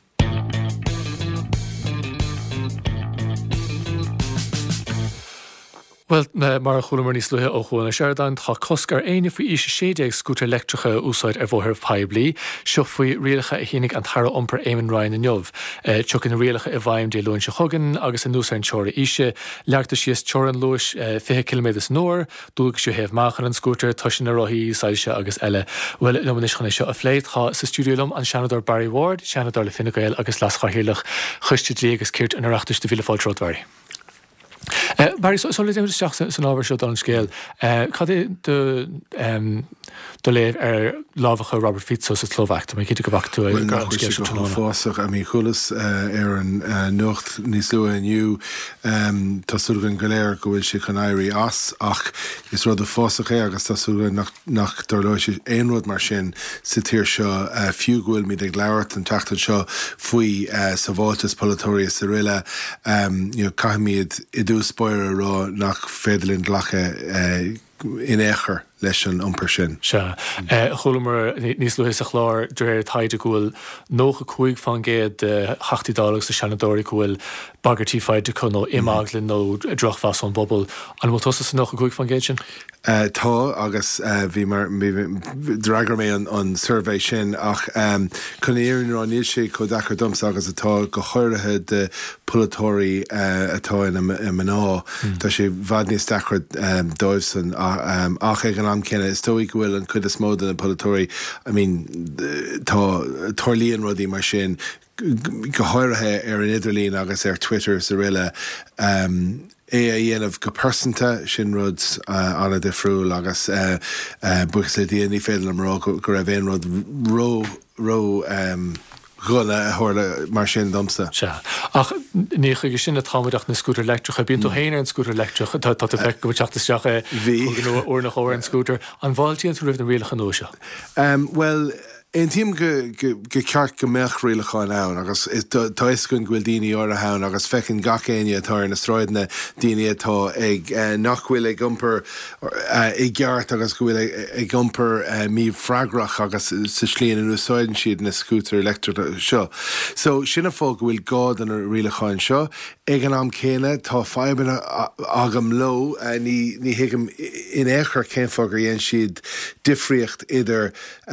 Well, uh, mar chulamar níos luthe ó chuána Sheridan tá coscar aine faoi is séideag scútar electricha úsáid ar bhthir peblií, seo faoi rialacha a chénig an thara ompar éimen Ryan in jobh. Uh, Tucin rialacha i bhaim dé loin se chugan agus an nús an teora ise, leagta sios teoran luis uh, fiche kilometers nóir, dúg seo heh máchan an scútar, tuisin na rohí, sailse agus eile. Well, nómanis chuna seo a phléid chá sa stúdiolum an Seanador Barry Ward, Seanador le Fine Gael agus las chahiirlach chuiste lí agus ceirt an arachtas de Villa Fáiltródhari. Uh, Barry, so, so le déimid isteach san ábhar seo don scéal. Uh, Cad é do, um, do léir ar lábhacha Robert Fico sa Tlóvachta, mé cíte go bhacht tú Well, nach chuis go fásach a mí chulas ar an nucht níos lua aniu tásúgan go léir go bhfuil si chun éirí as ach is rud a fásach é agus tásúgan nach dar leis sé aon rud mar sin sa tír seo fiú go bhfuil míad ag leabhart an teachtain seo faoi sa bháltas polatóirí sa riile caiimiad i dús spóir rá nach féidirlinn ghlacha in éair leis an iompar sin. Se. Chulamar níos luhis a chlár dréir taide gohfuil nócha chuig fan géad heachtaí dálagus sa Seanadóirí gohfuil bagartí fáide chun nó imáglinn nó drochfas an bobbal. An bhfuil tosa san nócha chuig fan géad sin? Uh, tá agus bhí uh, mar dragar mé an, an survey sin ach um, chun éireann rá níl sé chu dachar domsa agus atá go choirithe de polatóirí uh, atá in mná mm. Tá sé bhad níos dachar um, dóibh san um, ach ag an am cinenne is tóigh gohfuil an chud is mód an polatóirí I mean tá torlíon rudí mar sin go háirithe ar an idirlín agus ar Twitter sa riile um, é a dhéanamh go persanta sin rud uh, anna de friúil agus uh, uh, buchas le díanaí féidir am rá go raibh éon rud ró ró um, ghulla a thuirla mar sin domsa. Se. Ach, ní chuige sin a táimeach na scútar electricha, bíonn tú héanaar an scútar electricha, tá tá feic go teachtasteach é uair nach óir an scútar, an bháiltíonn tú raibh na rialacha nóise? Um, well, ein tíim go ceart go meach rialacháin ann agus tá iscunn ghfuil daoine ortha ann agus fecinn gach aine atá na sráidna daoine atá ag nach bhfuil ag iompar i gceart agus go bhfuil ag iompar mí freigrach agus sa slíon an úsáidan siad na scútar electrica seo. So sinna fág bhfuil gád an rialacháin seo ag an am céine tá fáiban agam ló ní ní hiigem in éair cén fágur dhéon siad difriocht idir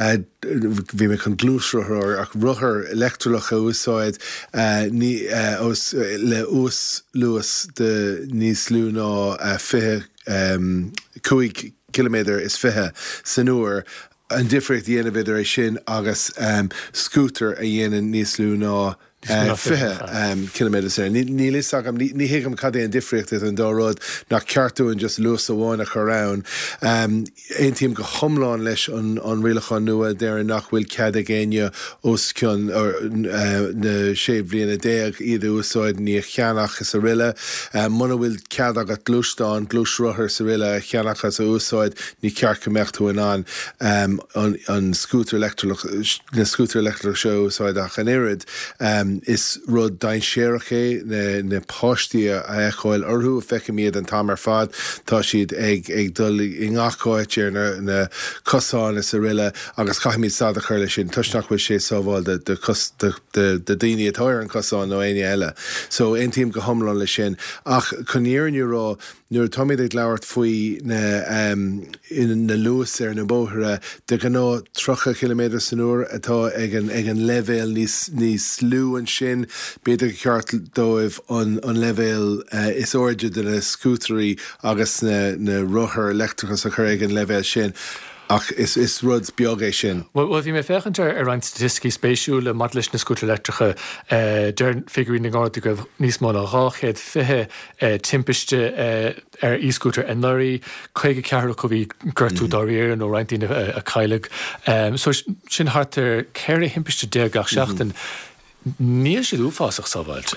bhí me chun glúsruthair ach ruthair electrolacha úsáid uh, ní, uh, os, uh, le ús luas de níos lú ná uh, fiche um, cúig kilometr is fiche san uair an difriocht dhéanamh idir é sin agus um, scooter a dhéanaan níos lú ná fithe kilometers er. Ní lís agam ní hégam cadé an difricht an dárod nach ceartúin just luas amháin a chorán. Ein tíim go chomláin leis an rialachan nua déir nach bhfuil cead a géine os cion na séblíonna déag iad úsáid ní cheannach is a riile. Muna bhfuil cead agat glústáin glús ruthair sa riile cheannach as a úsáid ní ceart go mechtú an an scooter electric na scooter electric seo úsáid ach an irid is rud dain séireché na páistí a eáil orthú feice míad an tamar fad tá siad ag ag dul i ngachcóid ar na cosáin is a riile agus caiimiid sad a chuirla sin tuisnach bhfuil sé sábháil de daoine atáir an cosáin nó aine eile. So ein tíim go thomláin le sin ach chunéirniu rá nuair táid ag leabhart faoi na in na luas ar na bóthra de gan ná trocha kilometr san uair atá ag an ag an levéil níos níos slú an sin beidir ceart dóibh an an levéil is oride de na scooterí agus na na ruthair electricas a chur ag an levéil sin. Ach is is rud beag sin. Well, well, bhí mé fechantar ar an statisticí spéisiú le mat leis na scooter electricha deir figurí na gáirú go níos má a ráchéad fithe timpiste ar e-scooter anlairí chuige cearú go bhí gurtú dáíar nó reintíine a caiilig. So sin hartar ceir himpiste dé gach seachtain. Níl siad úfásach sábhailte.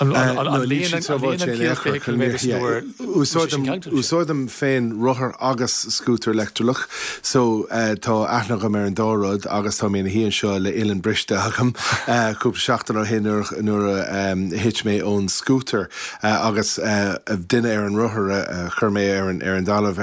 Úsáidm féin ruthair agus scooter electrolach, so tá aithna go mar an dárod agus tá mína híonn seo le ilan briste agam cúpla seachtain ó hin nuair hit mé ón scooter agus duine ar an ruthair chur mé ar an dalamh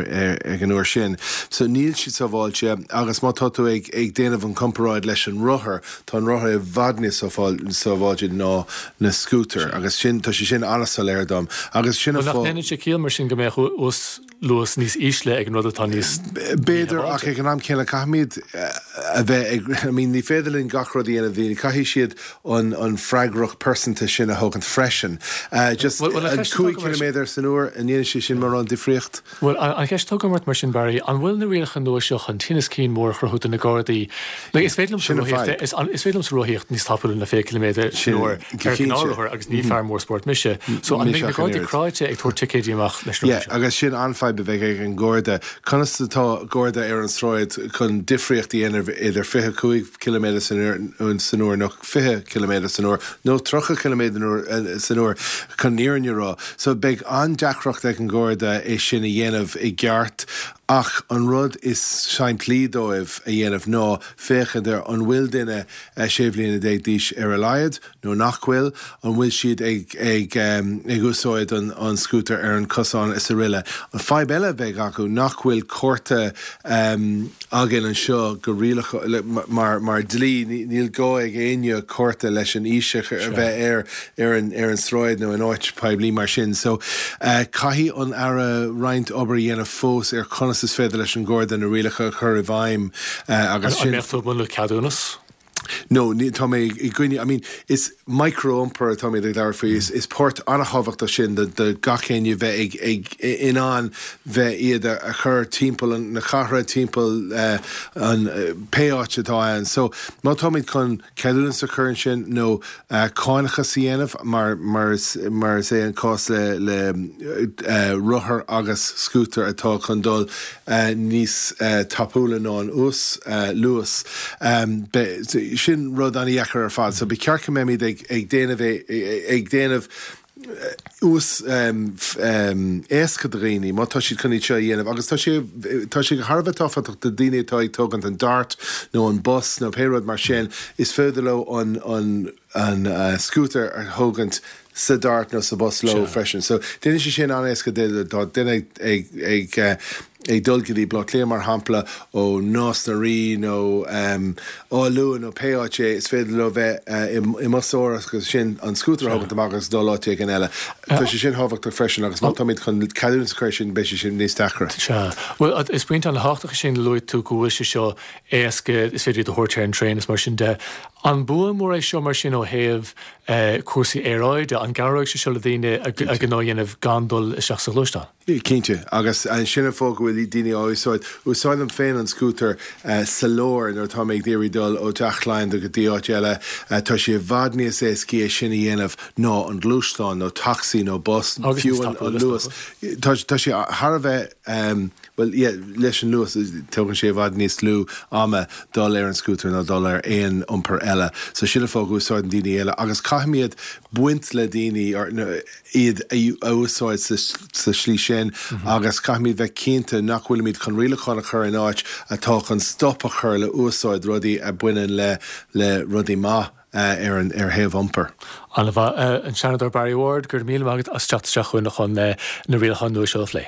ag an uair sin. So níl siad sábhailte agus má tá tú ag déanamh an comparáid leis an ruthair tá an ruthair bhadne sábháil sábháide ná na scooter agus sin tá sé sin anasal ar dom agus sin nach sé cíal mar sin go mé os luas níos ísle ag an rudatá níos béidir ach ag an am céile caiimiid a bheith mí ní féidirlinn gachrodí ana bhíine caihí siad an an freigrach persanta sin a thug an freisin just cúig kilometr san uair a níana sé sin mar an difriocht. Well an ceist tu mar mar sin Barry an bhfuil na rialachan nua seoch an tínas cín mór chruthúta na gádaí is félumm is félumm sa roiíocht níos tapúil na fé kilometr sin uair áhar agus ní fear mór sport mise. So an na gádaí cráite ag tuair ticéideach leis agus sin anfeib bheith ag an gcóirde chunastá gcóirde ar an sráid chun difriocht dhéanamh idir fiche cúig kilometr san uair nó fiche kilometr san uair nó trocha kilometr san uair chun níorne rá. So beag an deachreacht ag an gcóirde é sin a dhéanamh i gceart ach an rud is sein plídóibh a dhéanamh ná féchaidir an bhfuil duine séblíonna déag díos ar a laiad nó nachhfuil an bhfuil siad ag ag ag úsáid an scooter ar an cosán is a riile. An feib eile bheith acu nachhfuil córta agin an seo go rialach mar mar dlí níl gá ag aine córta leis an íseach a bheith ar ar an ar an sráid nó an áit peblií mar sin. So caihí an ara roinnt obair dhéanamh fós ar conas is féidir leis an gcóirde na rialacha chur a bhaim agus sin. An méchtú buna cadúnas? No, tá mé i gcuine, I mean, is micro-umper tá mé ag leir faoi, is, is port anachhabhachta sin de, de gachéine bheith ag, ag inán bheith iad a chur timppel na chahra timppel uh, an uh, péáte tá an. So má tá méid chun ceúlan sa churin sin nó uh, cáinachas síanamh mar, mar, mar sé an cás le, le uh, ruthair agus scooter atá chun dul uh, níos uh, tapúla ná an ús uh, luas. Um, be, sin rud an iachar ar fad, so be cearcha mé míid ag ag déanamh ag déanamh ús éascadaghine má tá siad chuní seo dhéanamh agus tá sé tá sé go Harbh táfatach de daine tá ag tugant an dart nó an bus nó péród mar sin is féidir le an an an uh, scooter ar thugant sa dart nó sa bus lo freisin. So déine sé sin an éascadaile dá duine ag ag uh, ag dulgadí blá léam mar hampla ó nás na rí nó á luúan ó péáte is féidir le bheith i masóras go sin an scooter hagann agus dóláte an eile. Tá sé sin hábhacht freisin agus má táid chun ceún sin be sin níos dechra. Well is buint an háach sin luid tú go bhfuil seo éasca is féidir do thuirtear an trein is mar sin de An bua mór é seo mar sin ó héamh cuasaí éráide an garáid se seo daine a gnáhéanamh gandul seach sa glóiste. Cínte, agus an sinna fóg bhfuil í daine áisáid úsáidm féin an scútar sa lór nar tá méid déirí dul ó deachlein do go dtíáit eile tá sé bhd níos é cí sinna dhéanamh ná an glúisteáin nó taxí nó bus fiúin an luas. Tá sé Harbheith well leis an luas tugann sé bhd níos lú ama dul ar an scútar nó dul ar éon iompar eile. So sinna fóg úsáid an daine eile agus caiimiad buint le daine iad a úsáid sa slí sin agus caiimiad bheith cinnta nach bhfuil míad chun riile chuna chur in áit atá chun stop a chur le úsáid rudaí a buine le le rudaí má ar an ar héamh iompar. An bheith an Seanadar Barry Ward gur míle magad as teach chuin chun na rialcha nua seo lé.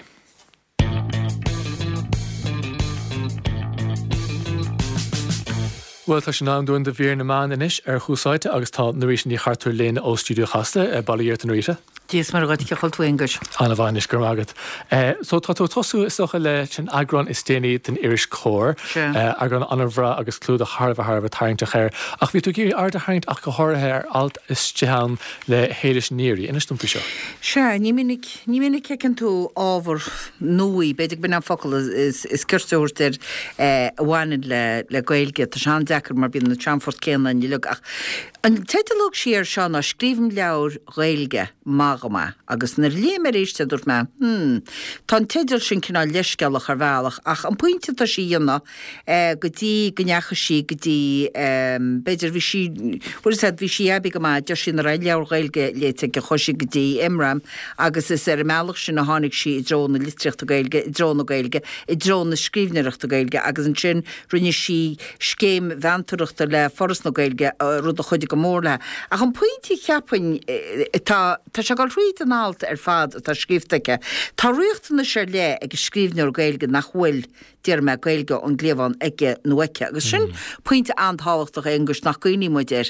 Well, tá sin ná dúin de bhír na man inis ar chúsáite agus tá na rééis ní chartú léna ó stúdiú chasta bailíart an réite. Díos mar goid ceil túingos. Anna bhainnis gur magad. So tá tú tosú is socha le sin agran is déanaí den Irish Cór, agran anmhra agus clúd a Harbh Harbh taingte chéir. Ach bhí tú géirí arda haint ach go háirithe ar alt is tean le héiles níirí, inas dún fi seo. Se, ní minic cecinn tú ábhar nuí, beidir bin an focail is cyrstúirtir bhhainid le gailge tá sean dechar mar bíon na tramfort céanna an dílug ach. An teitilóg siar seán á scríbm leabhar gailge mágama agus nar léimar éiste dúirt me, hmm, tá teidir sin cinál leiscealach ar bhealach ach an pointe tá sí dhéanana go dtí gneacha sí go dtí beidir bhí sí bhfuil bhí sí ebí go má de sin ra leabhar gailge léite go choisi go dtí imram agus is ar meach sin na tháinig sí i dróna litreacht gailge i dróna gailge i dróna scríbneacht gailge agus an sin rinne sí scéim bheantarachta le forras na gailge rud a chuide go mór le ach an pointí cheapain tá Tá se gáil riad an alt ar fad tá scríbhtaige. Tá riachtainna sé le ag scríbnear gailge nach bhfuil dear me gailge an gléamháin ige nuaice. Agus sin pointe anthálachtach English nach gooine muidir.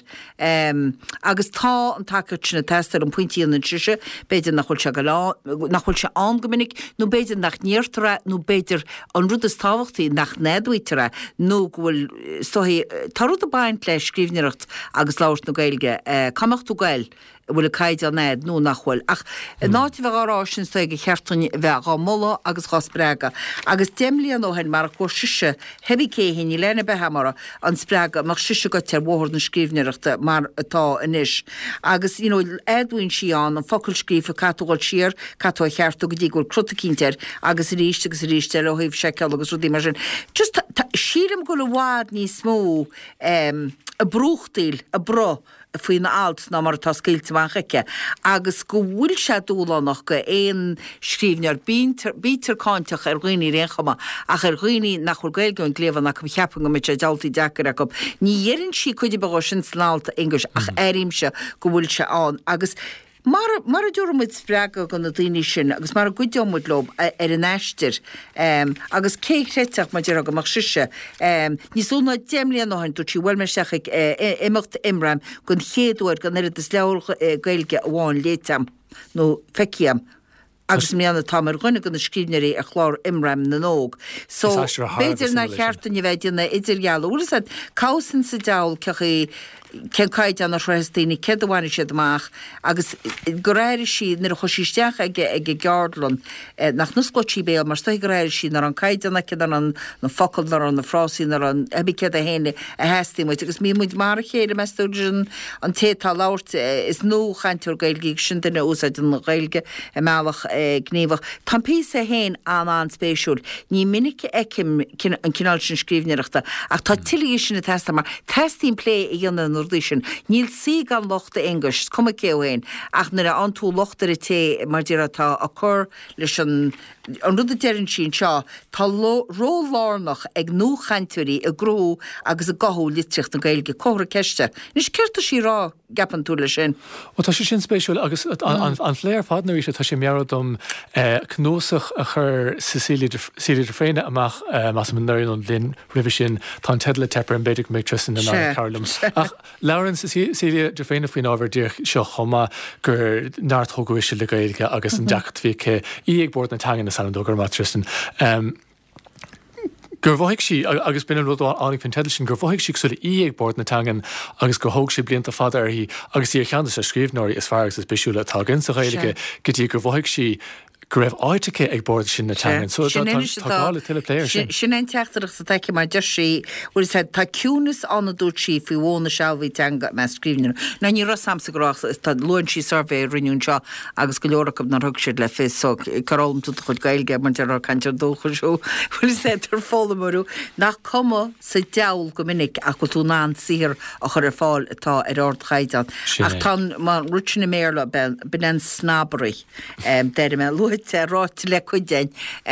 Agus tá an takeid sinna testar an pointíon an siise, beidir nach bhfuil se nach bhfuil se angomininic, nó beidir nach níortara, nó beidir an rud is táhachtaí nach néadhuitere, nó bhfuil tá rud a baint le scríbneacht agus láirt na gailge camachtú gail. Bhfuil a caiid an néad nó nachhfuil. Ach náti bheith árá sin stoige cheartún bheith gá molla agus gá spréga. Agus déimlíon óhain mar a chóir siise hebí céhinn í lena behamara an spréga mar siise go tear bhór na scríbneaachta mar atá inis. Agus you know, edwin si an an focail scrífa catúil siar catú cheartú go dtí gúil crutacíntear agus ríiste agus ríiste le híh seiceal agus rudí mar sin. Just síram go le bhád ní smó a brúchtail a bro faoin na alt ná mar tá scéilte manchaice. Agus go bhfuil se dúlánach go éon scríbnear bítar cáinteach ar ghuioine réchama ach ar ghuioine nach chuil gailge an gléamh nach go cheapan go mit sé daltaí dechar go. Ní dhéann si chuide bh sin sláalta English ach éirimse go bhfuil se an agus Mar mar a dúra muid spréga gan na daoine sin, agus mar a goideomid lob ar an eistir, agus céicréiteach mar dear agamach siise. Níos úna déimlíon áhain dúirt sí bhfuil mar seach imimecht imram gon chéadúir gan irid is leabhar gailge amháin léitam nó feciam. Agus mianna tamar gona gan na scríbnearí a chlár imram na nóg. So beidir na cheartan i bheith na idir geall. Úlas a cásan sa deall cechaí cen caiid an rheistíní ced amháine siad amach agus go réir siad nar a chosísteach ag ag geardlan nach nuscotí béal mar stoi go réir siad nar an caiideanna ced an na focail nar an na frásí nar an ebí ced a héine a heistí muid agus mí muid mar a chéad a meúin an tétá láirt is nó chaintúir gailgéigh sin duine úsáid an gailge a meach gníomhach. Tá písa héin an an spéisiúil ní minic ecim an cinál sin scríbneaachta ach tá tií sin na testa mar testín plé i dhéanana sin. Níl sí gan lochta English, cum céhhain, ach nar an tú lochtar a té mar dtíratá a chur leis an rud a deann sin seo, tá rólánach ag nó chaintúirí a grú agus a gathú litreacht na gailge cóhra ceiste. Nís ceirta sí rá gapan tú lei sin. Ó tá sé sin spéisiúil agus an phléir fadnarí sé tá sé mearadm cnósach a chur Cecilia de Féine amach mas an nuir an linn rih sin tá tedla tepper an beidir mé tristan na Carlums. Ach Lauren Cecilia de Féine faoin ábhar dír seo chuma gur náirthógóise le gailge agus an deacht bhí í ag bord na tangin na San Dogur má tristan. Gur bhhaigh si agus bin rud annig fan tedal sin gur bhhaigh si sula í ag bord na tangan agus go thóg si blianta fada ar hí agus í cheananta sa scríbnóirí is feargus is bisisiúla tagann sa réige go dtí gur bhhaigh si go raibh áitice ag bord sin na tangan. So tágála til léir sin. Sin ein teachtarach sa teice mar de sí bhfuil sé tá ciúnas anna dút si fao bhna sealhí teanga me scríbne. Na ní ras samsa gorás is tá luin si survé riún seo agus go leorach na thug siad le fis so carolm tú chud gailge man dear cantar dócha seo bhfuil sé tar fólamarú nach cuma sa deall go minic a go tú ná sihir a chur ar fáil atá ar ord chaidan. Ach tá má ruúna méla ben an snabarí deir me lu ráit le chuidein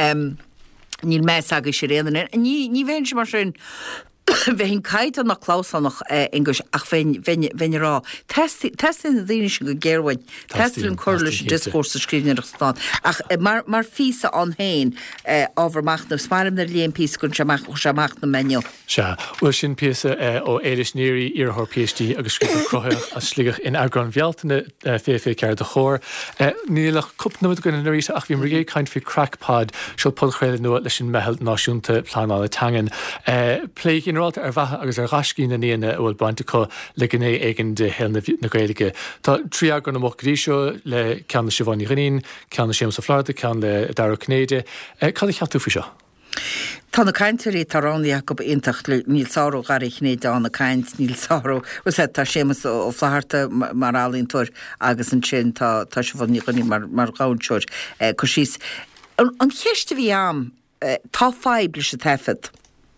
níl meas agus sé réanana. Ní ní bhéin mar sin bheitn caiid an nach chlásannach ingus ach bhaine rá. Testin na daine sin go ggéirhain, testin chuirla sin discór sa scríbneach stán. Ach mar físa an héin ábharmachna smarim na líon pís gon seach na meniu. Se, bhfuil sin píasa ó éiris níirí ar PhD agus scríbh crothe a slígach in agran bhealtainna fé fé ceir de chóir. Nílach cupnamid go na ríise ach bhí mar ré caint fao crackpad seo pulchréile nua leis sin mehel náisiúnta plánála tangan. Plé ráta ar bhethe agus ar gascí na níana bhfuil bainte chu le gné éigen de hé na Gaeilge. Tá trí agur na mochrí seo le ceanna Siobhaní Ghanín, ceanna Séamus sa Florida, cean le Dara Cnéide. Cad cheatú fa seo? Tá na caiintirí tarráí Jacob intacht le níl sáró garich néide an na caiint níl sáró was tá Séamus ó flaharta mar álín tuair agus an sin tá Siobhaní Ghanín mar gáinseir chu síos. An cheiste bhí am tá fáib leis a tefad.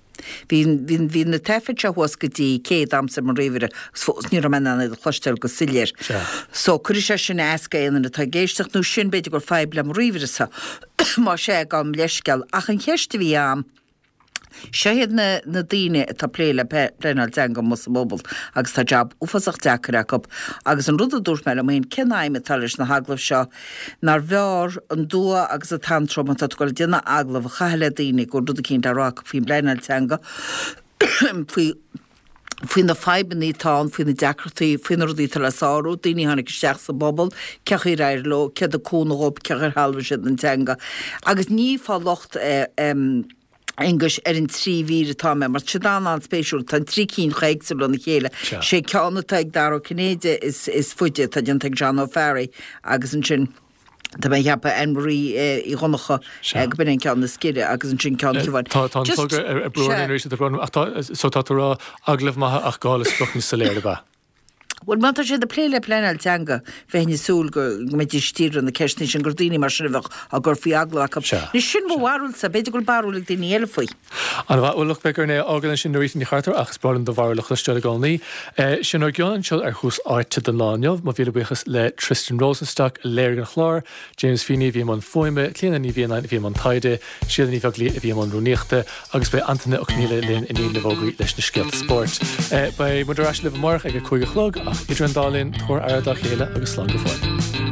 Bhín na tefid se huas go dtí céad amsa mar réhire fós ní mena na chluisteil go siléir. So chuir sé sin éasca éana na tá géisteach nó sin beidir gur fáib le rivirisa má sé gam leisceil ach an cheiste bhí am. Séad na na daine tá pléile pléinal teanga mus móbal agus tá jab ufasach deachar acu agus an rud a dúirt me am héon cinnaim talis na haglah seo nar bhear an dua agus a tantrum an tá goil duna aglah a chaile daine go rud a cinn arách faoin pléinal teanga faoin na feibanní tá faoin na deacrtaí faoin rudí tal lesáú daoine hánig isteach sa bobbal ceach í réir lo cead a cúnaób ceach ar halbha siad an teanga agus ní fá locht English er in trí víre tá me, mar tsedan an spéisiúl tan trí cín chaigsel an chéile. sé ceanna teag Dara Cnéide is is fuide tá an teag John O'Ferry agus an sin Tá mé heappa Anne-Marie i ghonacha ag bin an ceanna scire agus an sin ceanna bhaid. Tá tá tugad ar brúin éis a brúin ach tá so tá rá aglah maithe ach gáil is brochan sa léir ba. Well man sé de pléile pléinal teanga bheithne súl go méid tír an na ceisní sin gurdíine mar sin bheh a gur fi agla a Ní sin bhharúil sa beidir go barúla daoine eile faoi. An bh bhfuil begur na ágan sin nuíní chartar achas bralan do bharla chluisteil gáilnaí. Sin ar geán seil ar chús áite den láneamh, má bhíle buchas le Tristan Rosenstock léir an chlár, James Feeney bhí man foiime, Cléana ní bhíon bhí man taide, siad ní bheag lí a bhí man rúníochta, agus be Anthony O'Cníle léon in íon le bhógaí leis na scialt sport. Ba muidir eis le bh marach ag a chuige chlog ach idir an dálinn tóir airda chéile agus slán go fáil.